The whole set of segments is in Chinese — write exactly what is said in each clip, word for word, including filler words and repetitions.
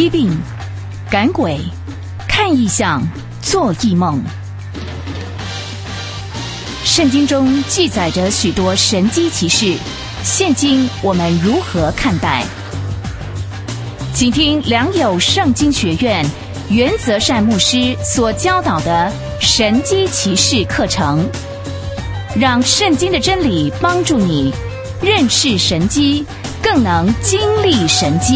医病、赶鬼、看异象、做异梦。圣经中记载着许多神迹奇事，现今我们如何看待？请听良友圣经学院原则善牧师所教导的神迹奇事课程，让圣经的真理帮助你认识神迹，更能经历神迹。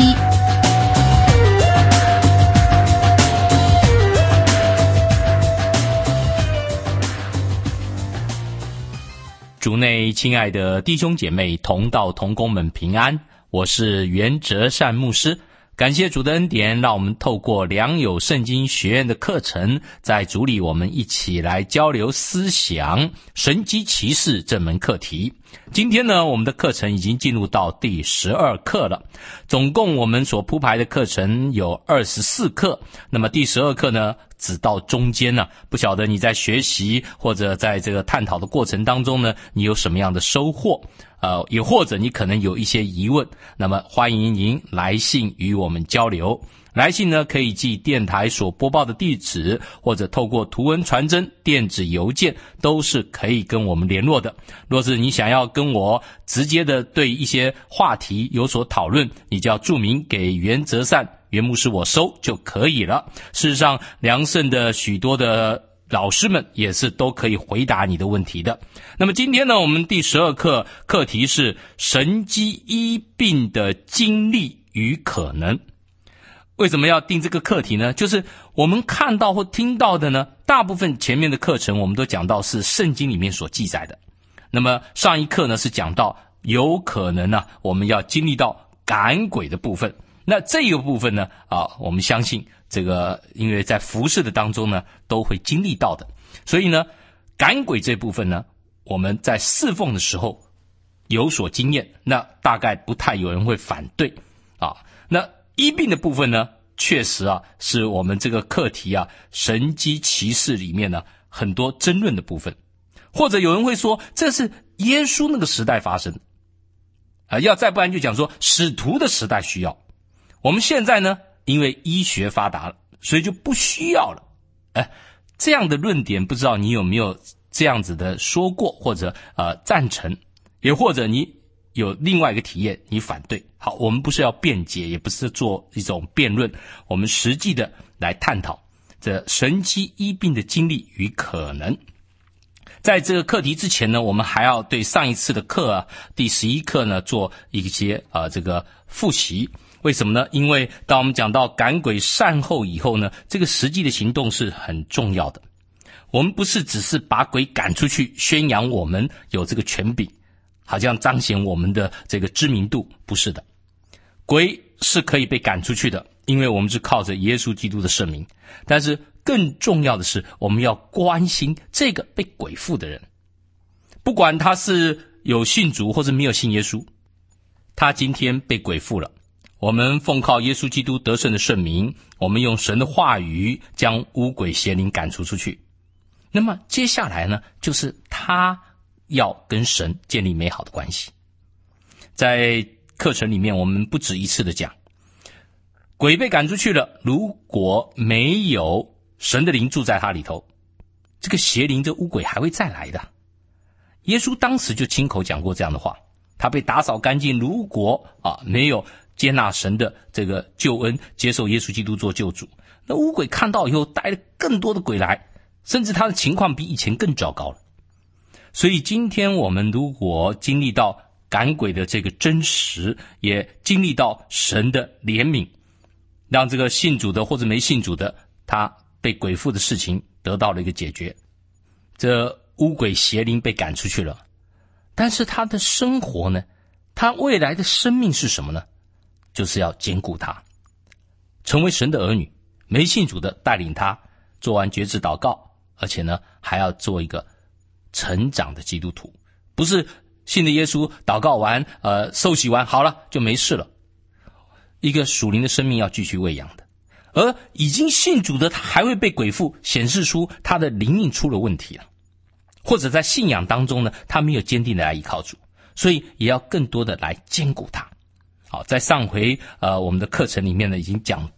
主内亲爱的弟兄姐妹同道同工们平安，我是袁哲善牧师。感谢主的恩典，让我们透过良友圣经学院的课程，在主里我们一起来交流思想神迹奇事这门课题。今天呢，我们的课程已经进入到第十二课了，总共我们所铺排的课程有二十四课，那么第十二课呢只到中间呢、啊，不晓得你在学习或者在这个探讨的过程当中呢，你有什么样的收获？呃，也或者你可能有一些疑问，那么欢迎您来信与我们交流。来信呢，可以寄电台所播报的地址，或者透过图文传真、电子邮件，都是可以跟我们联络的。若是你想要跟我直接的对一些话题有所讨论，你就要注明给袁哲善袁牧师我收就可以了。事实上，良盛的许多的老师们也是都可以回答你的问题的。那么今天呢，我们第十二课课题是神迹医病的经历与可能。为什么要定这个课题呢？就是我们看到或听到的呢，大部分前面的课程我们都讲到是圣经里面所记载的。那么上一课呢是讲到有可能呢、啊、我们要经历到赶鬼的部分。那这个部分呢啊，我们相信这个因为在服事的当中呢都会经历到的。所以呢赶鬼这部分呢，我们在侍奉的时候有所经验，那大概不太有人会反对啊。那医病的部分呢，确实啊是我们这个课题啊神迹奇事里面呢很多争论的部分。或者有人会说这是耶稣那个时代发生的啊，要再不然就讲说使徒的时代需要。我们现在呢因为医学发达了，所以就不需要了。哎，这样的论点不知道你有没有这样子的说过，或者呃赞成，也或者你有另外一个体验你反对。好，我们不是要辩解，也不是做一种辩论，我们实际的来探讨这神迹医病的经历与可能。在这个课题之前呢，我们还要对上一次的课啊第十一课呢做一些呃这个复习。为什么呢？因为当我们讲到赶鬼善后以后呢，这个实际的行动是很重要的。我们不是只是把鬼赶出去宣扬我们有这个权柄，好像彰显我们的这个知名度，不是的。鬼是可以被赶出去的，因为我们是靠着耶稣基督的圣名。但是更重要的是，我们要关心这个被鬼附的人，不管他是有信主或者没有信耶稣，他今天被鬼附了。我们奉靠耶稣基督得胜的圣名，我们用神的话语将污鬼邪灵赶出出去。那么接下来呢，就是他要跟神建立美好的关系。在课程里面我们不止一次的讲，鬼被赶出去了，如果没有神的灵住在他里头，这个邪灵这污鬼还会再来的。耶稣当时就亲口讲过这样的话，他被打扫干净，如果啊没有接纳神的这个救恩，接受耶稣基督做救主，那污鬼看到以后带了更多的鬼来，甚至他的情况比以前更糟糕了。所以今天我们如果经历到赶鬼的这个真实，也经历到神的怜悯，让这个信主的或者没信主的，他被鬼附的事情得到了一个解决，这污鬼邪灵被赶出去了，但是他的生活呢，他未来的生命是什么呢？就是要兼顾他，成为神的儿女，没信主的带领他做完决志祷告，而且呢还要做一个成长的基督徒，不是信了耶稣祷告完呃受洗完好了就没事了。一个属灵的生命要继续喂养的。而已经信主的他还会被鬼附，显示出他的灵命出了问题了，或者在信仰当中呢，他没有坚定的来依靠主，所以也要更多的来兼顾他。好，在上回呃我们的课程里面呢，已经讲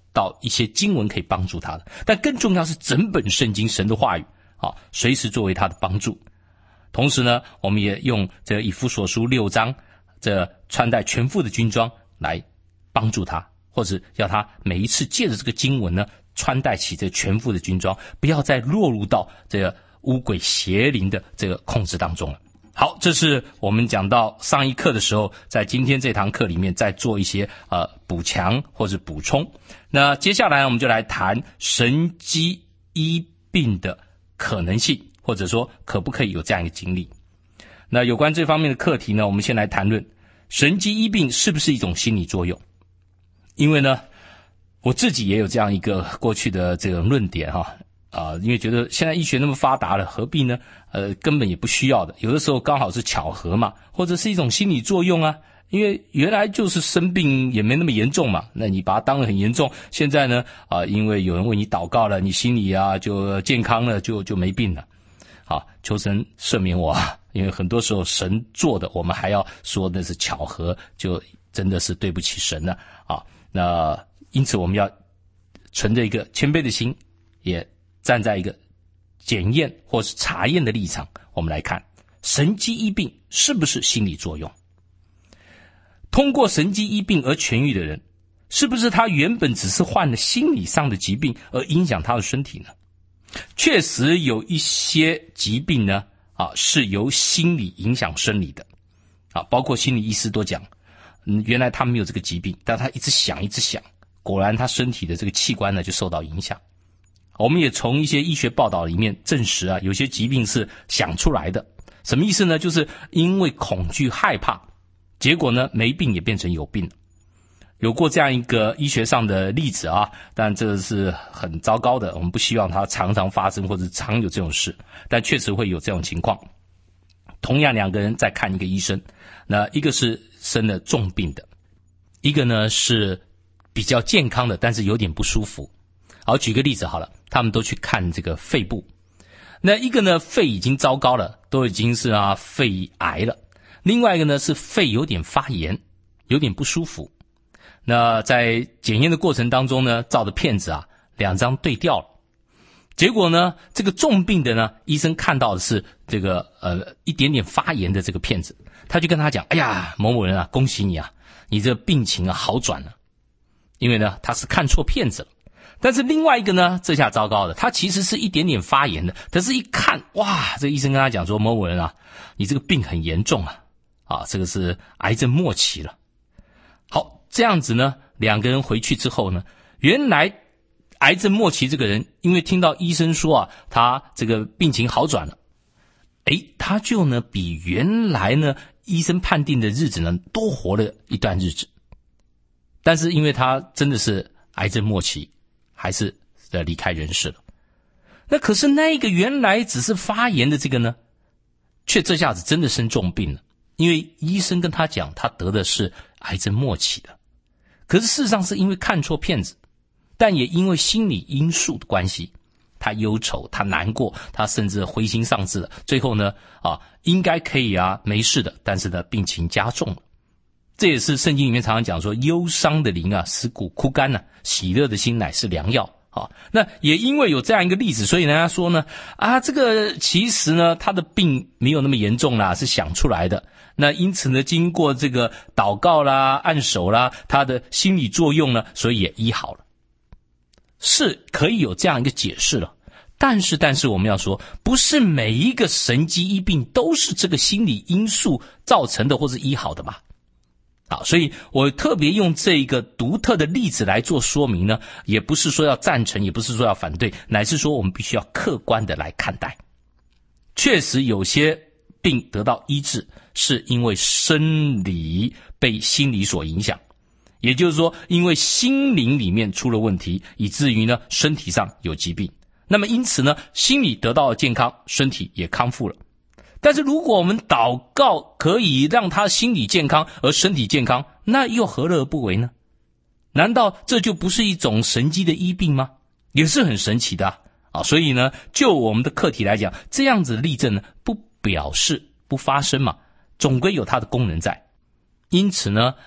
到一些经文可以帮助他的，但更重要是整本圣经神的话语啊，随时作为他的帮助。同时呢，我们也用这个以弗所书六章这穿戴全副的军装来帮助他，或者要他每一次借着这个经文呢，穿戴起这全副的军装，不要再落入到这个污鬼邪灵的这个控制当中了。好，这是我们讲到上一课的时候，在今天这堂课里面再做一些呃补强或者补充。那接下来我们就来谈神机医病的可能性，或者说可不可以有这样一个经历。那有关这方面的课题呢，我们先来谈论神机医病是不是一种心理作用。因为呢，我自己也有这样一个过去的这种论点哈。啊，因为觉得现在医学那么发达了，何必呢？呃，根本也不需要的。有的时候刚好是巧合嘛，或者是一种心理作用啊。因为原来就是生病也没那么严重嘛，那你把它当得很严重。现在呢，啊，因为有人为你祷告了，你心里啊就健康了，就就没病了。好，求神赦免我啊！因为很多时候神做的，我们还要说那是巧合，就真的是对不起神了啊。那因此我们要存着一个谦卑的心，也站在一个检验或是查验的立场，我们来看神机医病是不是心理作用。通过神机医病而痊愈的人，是不是他原本只是患了心理上的疾病而影响他的身体呢？确实有一些疾病呢，啊，是由心理影响生理的，啊，包括心理医师都讲，嗯，原来他没有这个疾病，但他一直想一直想，果然他身体的这个器官呢就受到影响。我们也从一些医学报道里面证实啊，有些疾病是想出来的。什么意思呢？就是因为恐惧害怕，结果呢没病也变成有病了。有过这样一个医学上的例子啊，但这是很糟糕的，我们不希望它常常发生或者常有这种事，但确实会有这种情况。同样两个人在看一个医生，那一个是生了重病的，一个呢是比较健康的，但是有点不舒服。好，举个例子好了，他们都去看这个肺部，那一个呢肺已经糟糕了，都已经是啊肺癌了，另外一个呢是肺有点发炎，有点不舒服。那在检验的过程当中呢，照的片子啊两张对调了，结果呢这个重病的呢，医生看到的是这个呃一点点发炎的这个片子，他就跟他讲，哎呀某某人啊，恭喜你啊，你这病情啊好转了。因为呢他是看错片子了。但是另外一个呢，这下糟糕了，他其实是一点点发炎的，但是一看，哇，这个医生跟他讲说，某某人啊，你这个病很严重啊，啊，这个是癌症末期了。好，这样子呢，两个人回去之后呢，原来癌症末期这个人，因为听到医生说啊，他这个病情好转了，诶，他就呢比原来呢医生判定的日子呢多活了一段日子。但是因为他真的是癌症末期，还是离开人世了。那可是那个原来只是发炎的这个呢，却这下子真的生重病了。因为医生跟他讲，他得的是癌症末期的。可是事实上是因为看错片子，但也因为心理因素的关系，他忧愁，他难过，他甚至灰心丧志了。最后呢，啊，应该可以啊，没事的，但是呢，病情加重了。这也是圣经里面常常讲说，忧伤的灵啊，使骨枯干啊，喜乐的心乃是良药啊。那也因为有这样一个例子，所以人家说呢，啊，这个其实呢，他的病没有那么严重啦，是想出来的。那因此呢，经过这个祷告啦、按手啦，他的心理作用呢，所以也医好了，是可以有这样一个解释了。但是，但是我们要说，不是每一个神机医病都是这个心理因素造成的，或是医好的吧？好，所以我特别用这一个独特的例子来做说明呢，也不是说要赞成，也不是说要反对，乃是说我们必须要客观的来看待。确实有些病得到医治，是因为生理被心理所影响，也就是说，因为心灵里面出了问题，以至于呢身体上有疾病。那么因此呢，心理得到了健康，身体也康复了。但是如果我们祷告可以让他心理健康而身体健康，那又何乐而不为呢？难道这就不是一种神迹的医病吗？也是很神奇的啊！啊，所以呢，就我们的课题来讲，这样子的例证呢，不表示不发生嘛，总归有它的功能在。因此呢，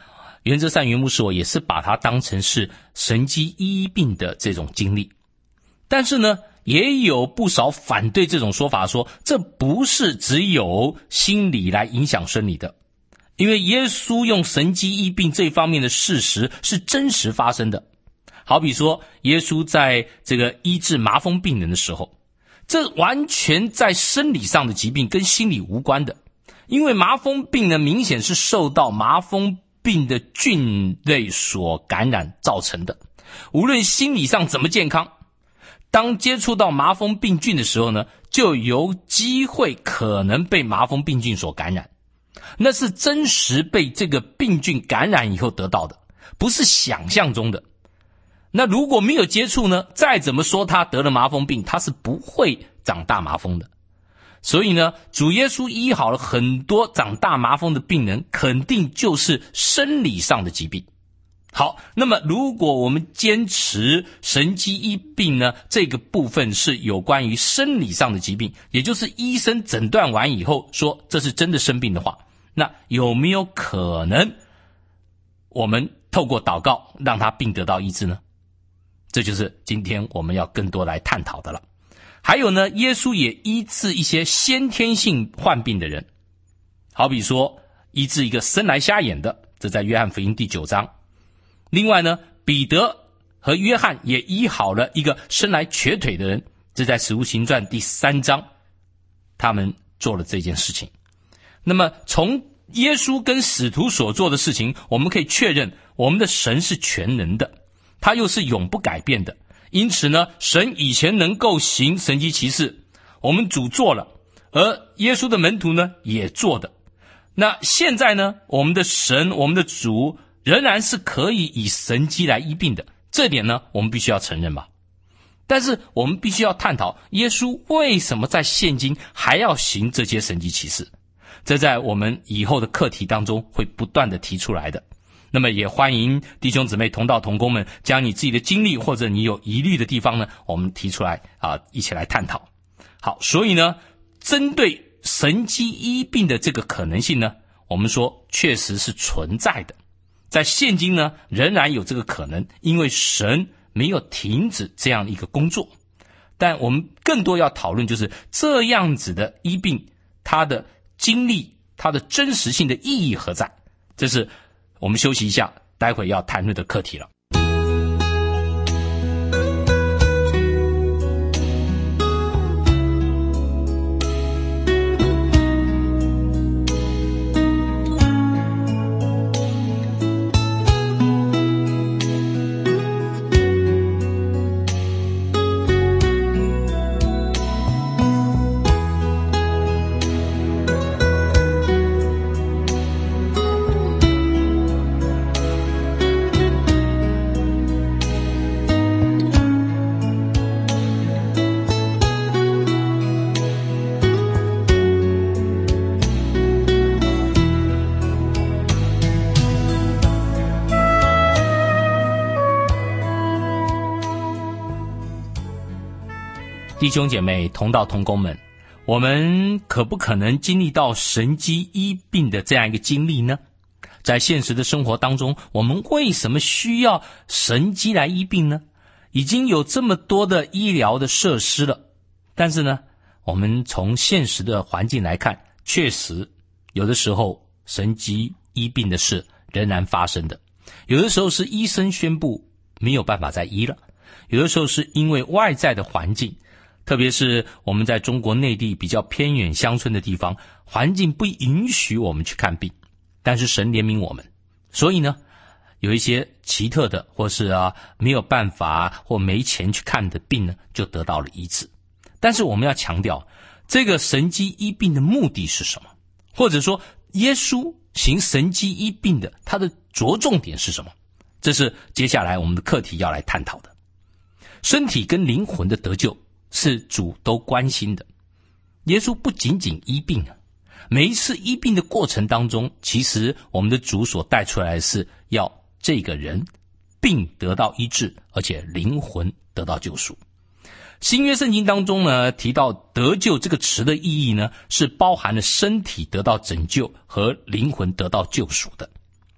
原则上袁牧师我也是把它当成是神迹医病的这种经历。但是呢，也有不少反对这种说法，说这不是只有心理来影响生理的，因为耶稣用神迹医病这方面的事实是真实发生的。好比说耶稣在这个医治麻风病人的时候，这完全在生理上的疾病，跟心理无关的。因为麻风病呢，明显是受到麻风病的菌类所感染造成的，无论心理上怎么健康，当接触到麻风病菌的时候呢，就有机会可能被麻风病菌所感染，那是真实被这个病菌感染以后得到的，不是想象中的。那如果没有接触呢，再怎么说他得了麻风病，他是不会长大麻风的。所以呢，主耶稣医好了很多长大麻风的病人，肯定就是生理上的疾病。好，那么如果我们坚持神迹医病呢，这个部分是有关于生理上的疾病，也就是医生诊断完以后说这是真的生病的话，那有没有可能我们透过祷告让他病得到医治呢？这就是今天我们要更多来探讨的了。还有呢，耶稣也医治一些先天性患病的人，好比说医治一个生来瞎眼的，这在约翰福音第九章。另外呢，彼得和约翰也医好了一个生来瘸腿的人，这在使徒行传第三章，他们做了这件事情。那么从耶稣跟使徒所做的事情，我们可以确认我们的神是全能的，他又是永不改变的。因此呢，神以前能够行神迹奇事，我们主做了，而耶稣的门徒呢也做的。那现在呢，我们的神，我们的主仍然是可以以神迹来医病的，这点呢我们必须要承认吧。但是我们必须要探讨耶稣为什么在现今还要行这些神迹奇事，这在我们以后的课题当中会不断的提出来的。那么也欢迎弟兄姊妹同道同工们将你自己的经历或者你有疑虑的地方呢，我们提出来啊，一起来探讨。好，所以呢，针对神迹医病的这个可能性呢，我们说确实是存在的，在现今呢仍然有这个可能，因为神没有停止这样一个工作。但我们更多要讨论就是这样子的医病，它的经历，它的真实性的意义何在，这是我们休息一下，待会要谈论的课题了。弟兄姐妹同道同工们，我们可不可能经历到神迹医病的这样一个经历呢？在现实的生活当中，我们为什么需要神迹来医病呢？已经有这么多的医疗的设施了，但是呢，我们从现实的环境来看，确实有的时候神迹医病的事仍然发生的。有的时候是医生宣布没有办法再医了，有的时候是因为外在的环境，特别是我们在中国内地比较偏远乡村的地方，环境不允许我们去看病，但是神怜悯我们，所以呢，有一些奇特的或是啊没有办法或没钱去看的病呢，就得到了医治。但是我们要强调，这个神迹医病的目的是什么？或者说耶稣行神迹医病的他的着重点是什么？这是接下来我们的课题要来探讨的。身体跟灵魂的得救是主都关心的。耶稣不仅仅医病啊，每一次医病的过程当中，其实我们的主所带出来的是要这个人病得到医治，而且灵魂得到救赎。新约圣经当中呢，提到得救这个词的意义呢，是包含了身体得到拯救和灵魂得到救赎的。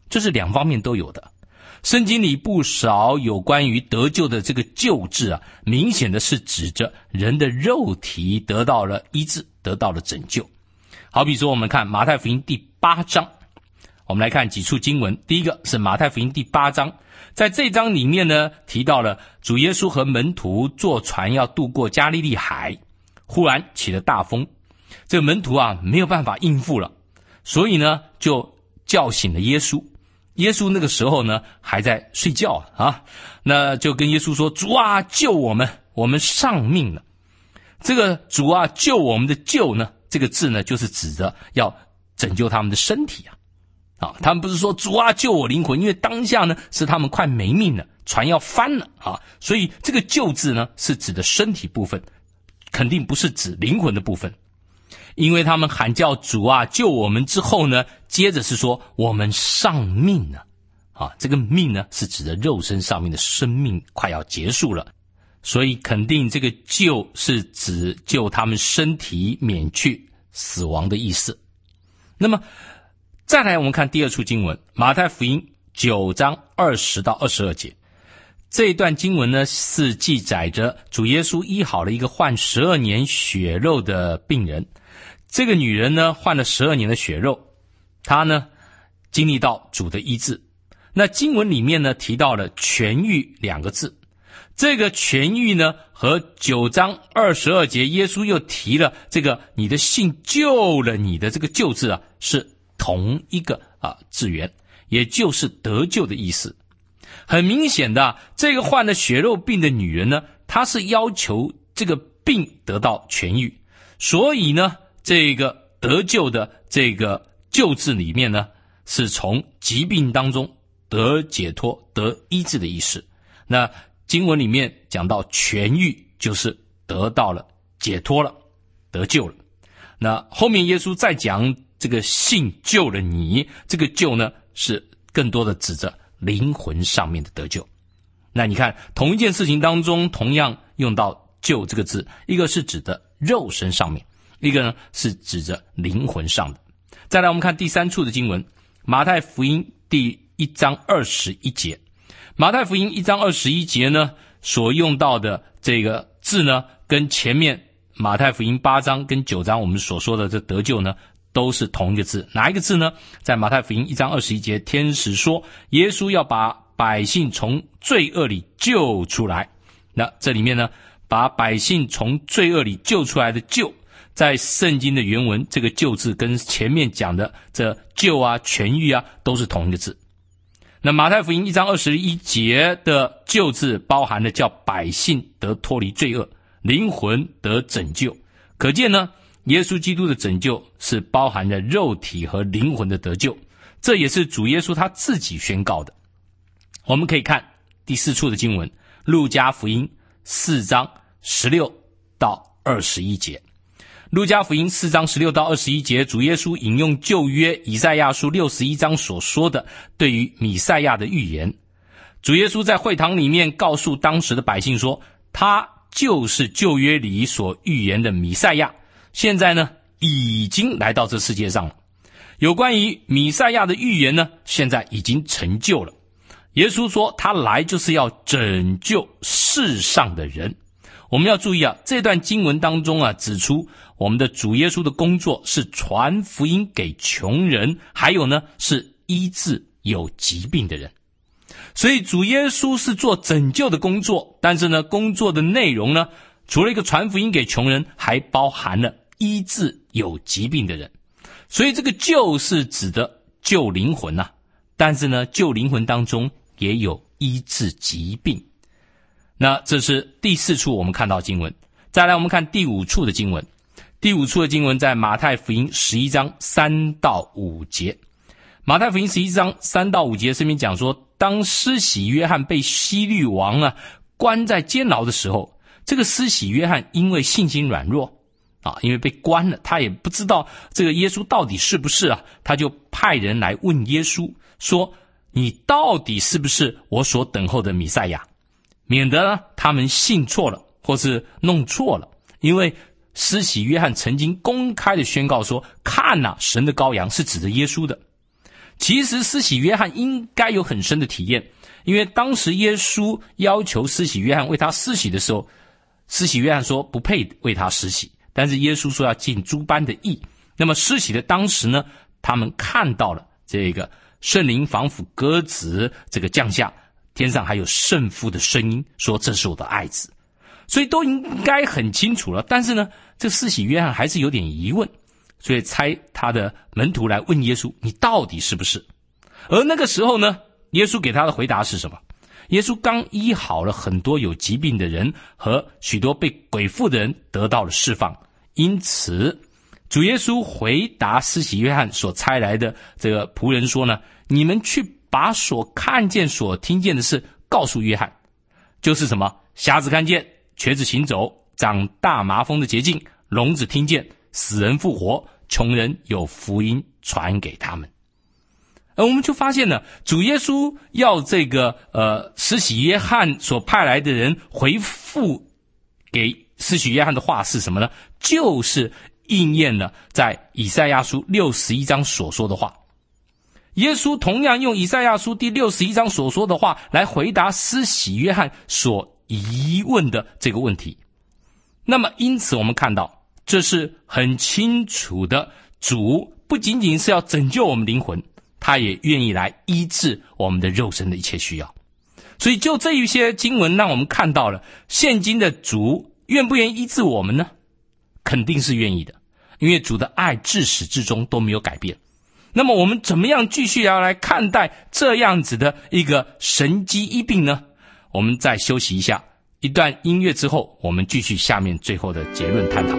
这是两方面都有的。圣经里不少有关于得救的这个救治啊，明显的是指着人的肉体得到了医治，得到了拯救。好比说我们看马太福音第八章，我们来看几处经文。第一个是马太福音第八章，在这章里面呢，提到了主耶稣和门徒坐船要渡过加利利海，忽然起了大风，这个门徒啊没有办法应付了，所以呢就叫醒了耶稣。耶稣那个时候呢还在睡觉啊，那就跟耶稣说，主啊救我们，我们丧命了。这个主啊救我们的救呢，这个字呢就是指着要拯救他们的身体啊。啊，他们不是说主啊救我灵魂，因为当下呢是他们快没命了，船要翻了啊，所以这个救字呢是指的身体部分，肯定不是指灵魂的部分。因为他们喊叫主啊救我们之后呢，接着是说我们丧命了啊，这个命呢是指的肉身上面的生命快要结束了，所以肯定这个救是指救他们身体免去死亡的意思。那么再来我们看第二处经文，马太福音九章二十到二十二节。这一段经文呢是记载着主耶稣医好了一个患十二年血肉的病人。这个女人呢患了十二年的血肉，她呢经历到主的医治。那经文里面呢提到了痊愈两个字，这个痊愈呢和九章二十二节耶稣又提了这个你的信救了你的这个救字啊，是同一个啊字源，也就是得救的意思。很明显的啊，这个患了血肉病的女人呢，她是要求这个病得到痊愈，所以呢这个得救的这个救治里面呢，是从疾病当中得解脱、得医治的意思。那经文里面讲到痊愈，就是得到了解脱了，得救了。那后面耶稣再讲这个信救了你，这个救呢是更多的指着灵魂上面的得救。那你看同一件事情当中同样用到救这个字，一个是指的肉身上面，一个呢是指着灵魂上的。再来我们看第三处的经文，马太福音第一章二十一节。马太福音一章二十一节呢所用到的这个字呢，跟前面马太福音八章跟九章我们所说的这得救呢都是同一个字。哪一个字呢？在马太福音一章二十一节，天使说耶稣要把百姓从罪恶里救出来。那这里面呢把百姓从罪恶里救出来的救，在圣经的原文这个救字跟前面讲的这救啊痊愈啊都是同一个字。那马太福音一章二十一节的救字包含了叫百姓得脱离罪恶，灵魂得拯救。可见呢耶稣基督的拯救是包含了肉体和灵魂的得救，这也是主耶稣他自己宣告的。我们可以看第四处的经文，路加福音四章十六到二十一节。路加福音四章十六到二十一节，主耶稣引用旧约以赛亚书六十一章所说的对于弥赛亚的预言。主耶稣在会堂里面告诉当时的百姓说，他就是旧约里所预言的弥赛亚，现在呢已经来到这世界上了。有关于弥赛亚的预言呢，现在已经成就了。耶稣说他来就是要拯救世上的人。我们要注意啊，这段经文当中啊指出我们的主耶稣的工作是传福音给穷人，还有呢是医治有疾病的人。所以主耶稣是做拯救的工作，但是呢工作的内容呢除了一个传福音给穷人，还包含了医治有疾病的人。所以这个救是指的救灵魂啊，但是呢救灵魂当中也有医治疾病。那这是第四处我们看到经文。再来我们看第五处的经文。第五处的经文在马太福音十一章三到五节。马太福音十一章三到五节这边讲说，当施洗约翰被希律王啊关在监牢的时候，这个施洗约翰因为信心软弱啊，因为被关了，他也不知道这个耶稣到底是不是啊，他就派人来问耶稣说，你到底是不是我所等候的弥赛亚？免得呢他们信错了或是弄错了。因为施洗约翰曾经公开的宣告说，看啊，神的羔羊，是指着耶稣的。 其实施洗约翰应该有很深的体验，因为当时耶稣要求施洗约翰为他施洗的时候，施洗约翰说不配为他施洗，但是耶稣说要尽诸般的义。那么施洗的当时呢，他们看到了这个圣灵仿佛鸽子这个降下，天上还有圣父的声音说这是我的爱子，所以都应该很清楚了。但是呢，这施洗约翰还是有点疑问，所以差他的门徒来问耶稣，你到底是不是？而那个时候呢，耶稣给他的回答是什么？耶稣刚医好了很多有疾病的人和许多被鬼附的人得到了释放，因此主耶稣回答施洗约翰所差来的这个仆人说呢，你们去把所看见所听见的事告诉约翰，就是什么？瞎子看见，瘸子行走，长大麻风的洁净，聋子听见，死人复活，穷人有福音传给他们。而我们就发现呢，主耶稣要这个呃施洗约翰所派来的人回复给施洗约翰的话是什么呢？就是应验了在以赛亚书六十一章所说的话。耶稣同样用以赛亚书第六十一章所说的话来回答施洗约翰所疑问的这个问题。那么因此我们看到，这是很清楚的，主不仅仅是要拯救我们灵魂，他也愿意来医治我们的肉身的一切需要。所以就这一些经文让我们看到了，现今的主愿不愿意医治我们呢？肯定是愿意的，因为主的爱至始至终都没有改变。那么我们怎么样继续要来看待这样子的一个神迹医病呢？我们再休息一下，一段音乐之后，我们继续下面最后的结论探讨。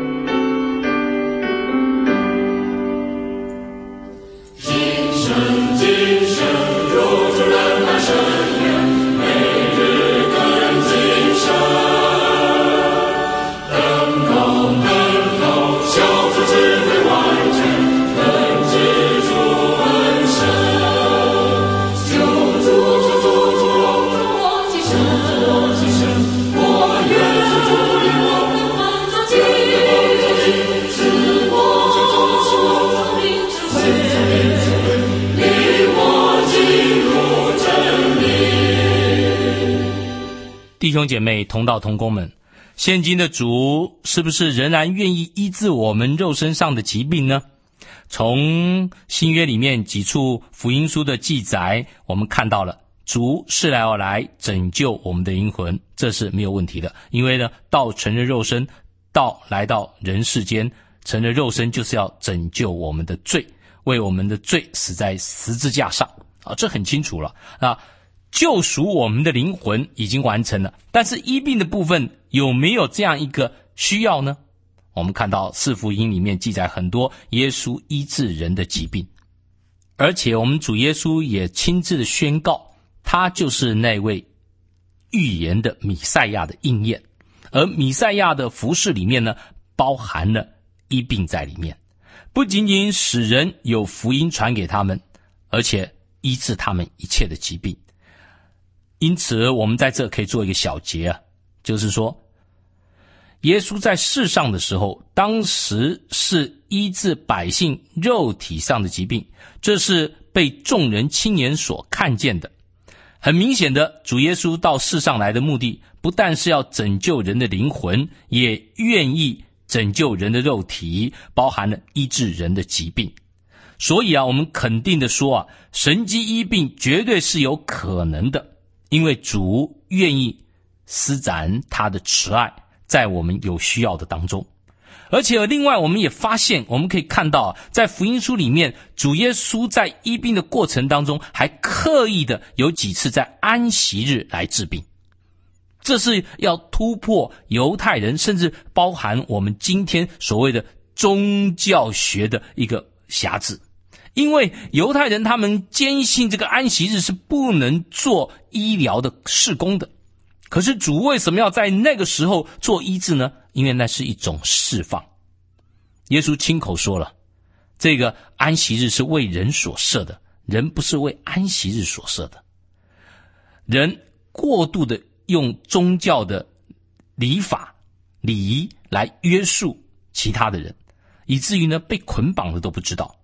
弟兄姐妹同道同工们，现今的主是不是仍然愿意医治我们肉身上的疾病呢？从新约里面几处福音书的记载，我们看到了主是来要来拯救我们的灵魂，这是没有问题的。因为呢，道成了肉身，道来到人世间，成了肉身就是要拯救我们的罪，为我们的罪死在十字架上啊，这很清楚了啊。救赎我们的灵魂已经完成了，但是医病的部分有没有这样一个需要呢？我们看到四福音里面记载很多耶稣医治人的疾病，而且我们主耶稣也亲自的宣告，他就是那位预言的弥赛亚的应验。而弥赛亚的服事里面呢，包含了医病在里面，不仅仅使人有福音传给他们，而且医治他们一切的疾病。因此我们在这可以做一个小结啊，就是说耶稣在世上的时候，当时是医治百姓肉体上的疾病，这是被众人亲眼所看见的。很明显的，主耶稣到世上来的目的不但是要拯救人的灵魂，也愿意拯救人的肉体，包含了医治人的疾病。所以啊，我们肯定的说啊，神迹医病绝对是有可能的，因为主愿意施展他的慈爱在我们有需要的当中。而且另外我们也发现，我们可以看到在福音书里面，主耶稣在医病的过程当中还刻意的有几次在安息日来治病，这是要突破犹太人甚至包含我们今天所谓的宗教学的一个辖制。因为犹太人他们坚信这个安息日是不能做医疗的事工的，可是主为什么要在那个时候做医治呢？因为那是一种释放。耶稣亲口说了，这个安息日是为人所设的，人不是为安息日所设的。人过度的用宗教的礼法礼仪来约束其他的人，以至于呢被捆绑的都不知道。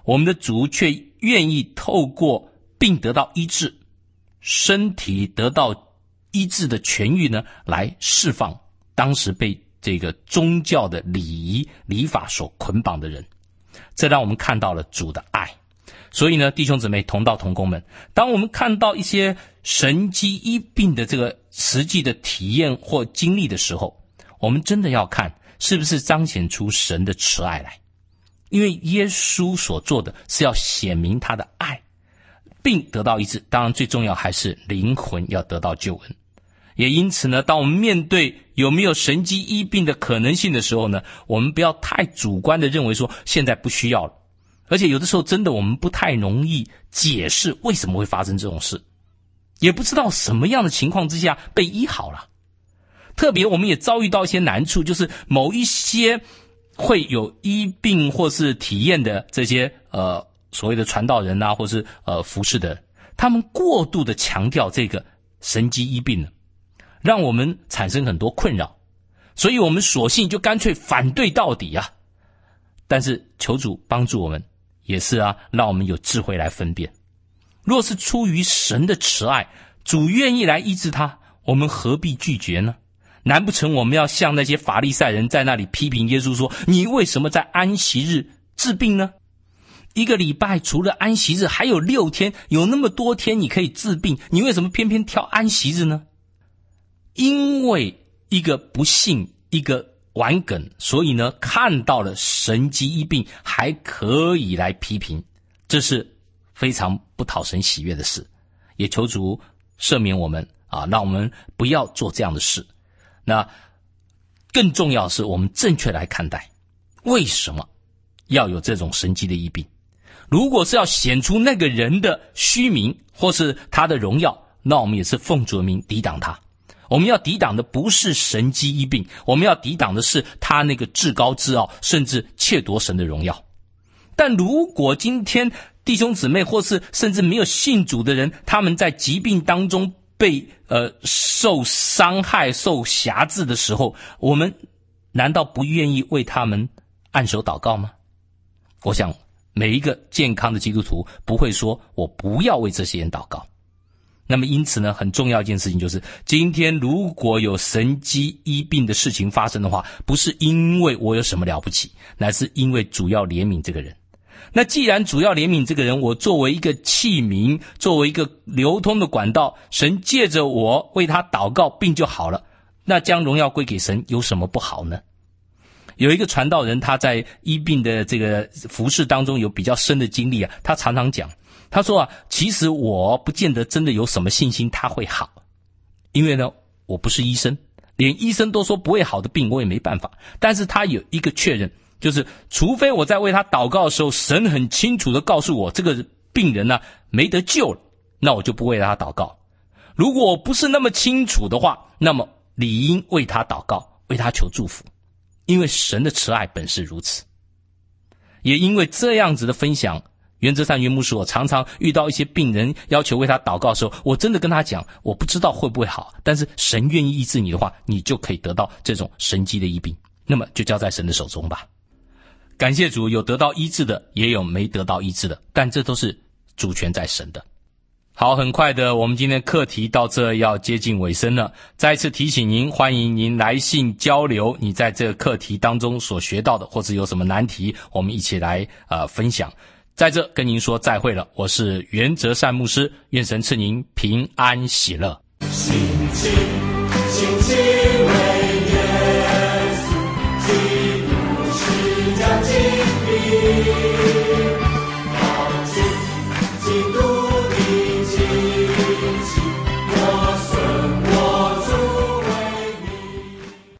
我们的主却愿意透过病得到医治，身体得到医治的痊愈呢，来释放当时被这个宗教的礼仪礼法所捆绑的人。这让我们看到了主的爱。所以呢，弟兄姊妹同道同工们，当我们看到一些神迹医病的这个实际的体验或经历的时候，我们真的要看是不是彰显出神的慈爱来。因为耶稣所做的是要显明他的爱，并得到医治，当然最重要还是灵魂要得到救恩。也因此呢，当我们面对有没有神迹医病的可能性的时候呢，我们不要太主观的认为说现在不需要了。而且有的时候真的我们不太容易解释为什么会发生这种事，也不知道什么样的情况之下被医好了。特别我们也遭遇到一些难处，就是某一些会有医病或是体验的这些呃所谓的传道人啊，或是呃服侍的人，他们过度的强调这个神迹医病呢，让我们产生很多困扰，所以我们索性就干脆反对到底啊。但是求主帮助我们，也是啊，让我们有智慧来分辨。若是出于神的慈爱，主愿意来医治他，我们何必拒绝呢？难不成我们要像那些法利赛人在那里批评耶稣说，你为什么在安息日治病呢？一个礼拜除了安息日还有六天，有那么多天你可以治病，你为什么偏偏挑安息日呢？因为一个不信，一个顽梗，所以呢看到了神迹医病还可以来批评，这是非常不讨神喜悦的事。也求主赦免我们啊，让我们不要做这样的事。那更重要的是我们正确来看待为什么要有这种神迹的医病。如果是要显出那个人的虚名或是他的荣耀，那我们也是奉主的名抵挡他。我们要抵挡的不是神迹医病，我们要抵挡的是他那个至高至傲甚至窃夺神的荣耀。但如果今天弟兄姊妹或是甚至没有信主的人，他们在疾病当中被呃受伤害受辖制的时候，我们难道不愿意为他们按手祷告吗？我想每一个健康的基督徒不会说我不要为这些人祷告。那么因此呢，很重要一件事情就是，今天如果有神迹医病的事情发生的话，不是因为我有什么了不起，乃是因为主要怜悯这个人。那既然主要怜悯这个人，我作为一个器皿，作为一个流通的管道，神借着我为他祷告，病就好了，那将荣耀归给神有什么不好呢？有一个传道人，他在医病的这个服事当中有比较深的经历啊，他常常讲，他说啊，其实我不见得真的有什么信心他会好，因为呢我不是医生，连医生都说不会好的病我也没办法。但是他有一个确认，就是除非我在为他祷告的时候，神很清楚的告诉我这个病人呢、啊、没得救了，那我就不为他祷告。如果我不是那么清楚的话，那么理应为他祷告，为他求祝福，因为神的慈爱本是如此。也因为这样子的分享，原则上袁牧师我常常遇到一些病人要求为他祷告的时候，我真的跟他讲，我不知道会不会好，但是神愿意医治你的话，你就可以得到这种神迹的医病，那么就交在神的手中吧。感谢主，有得到医治的，也有没得到医治的，但这都是主权在神的。好，很快的，我们今天课题到这要接近尾声了。再次提醒您，欢迎您来信交流你在这个课题当中所学到的，或者有什么难题，我们一起来呃分享。在这跟您说再会了，我是袁哲善牧师，愿神赐您平安喜乐。 心情心情为耶稣基督是将精力